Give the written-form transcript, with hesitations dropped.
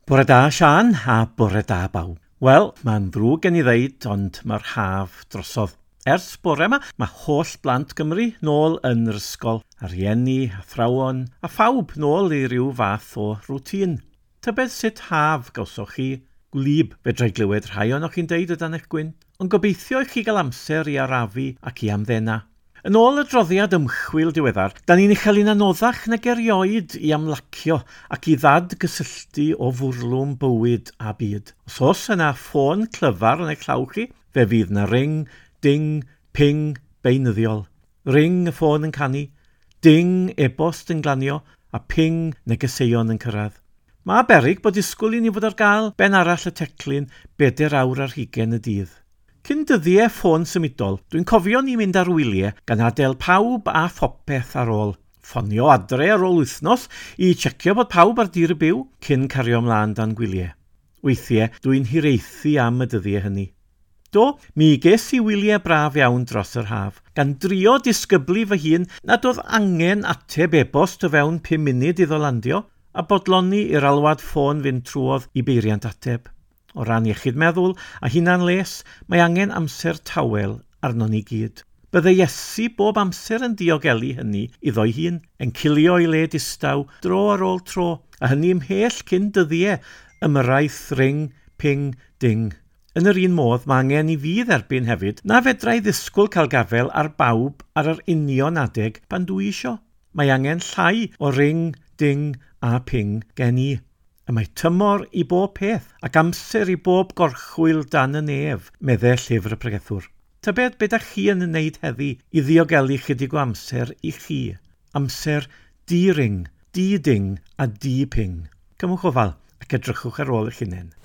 Bore da Sian a bore da bawb. Wel, mae'n ddrwg gen I ddeud, ond mae'r haf drosodd. Ers bore yma, mae holl blant Gymru nôl yn yr ysgol, a rieni, a thrawon, a phawb nôl I ryw fath o rwtîn. Tybed sut haf gawsoch chi? Gwlyb, fedrai glywed rhai o'n chi'n deud o dan eich gwynt, ond gobeithio I chi gael amser I arafu ac I amddena. Yn ôl y droddiad ymchwil diweddar, da ni'n uchel un anoddach nag erioed I amlacio ac I ddad-gysylltu o fwrlwm bywyd a byd. Os oes yna ffôn clyfar yn eich llaw chi, fe fydd na ring, ding, ping, beunyddiol. Ring y ffôn yn canu, ding e-bost yn glanio, a ping negeseuon yn cyrraedd. Mae beryg bod disgwyl I ni fod ar gael ben arall y teclyn 4 awr ar 20 y dydd. Cyn dyddiau ffôn symudol, dwi'n cofio ni mynd ar wyliau gan adael pawb a phopeth ar ôl. Ffonio adre ar ôl wythnos I checio bod pawb ar dir y byw cyn cario ymlaen dan gwyliau. Weithiau, dwi'n hireithi am y dyddiau hynny. Do, mi ges I wyliau braf iawn dros yr haf, gan drio disgyblu fy hun nad oedd angen ateb e-bost o fewn 5 munud iddo landio, a bodloni i'r alwad ffôn fynd trwodd I beiriant ateb. O ran iechyd meddwl a hunan les, mae angen amser tawel arno ni gyd. Bydde Iesu bob amser yn diogelu hynny iddo'i hun, encilio I le distaw dro ar ôl tro, a hynny ymhell cyn dyddiau ymyraeth ring, ping, ding. Yn yr un modd, mae angen I fi dderbyn hefyd na fedrai ddisgwyl cael gafel ar bawb ar yr union adeg pan dwi isio. Mae angen llai o ring, ding a ping gen I. Y mae tymor I bob peth ac amser I bob gorchwyl dan y nef, meddai llyfr y pregethwr. Tybed beth ydych chi yn wneud heddi I ddiogelu chydig o amser I chi? Amser di-ring, di-ding a di-ping. Cymwch o fal ac edrychwch ar ôl eich hunain.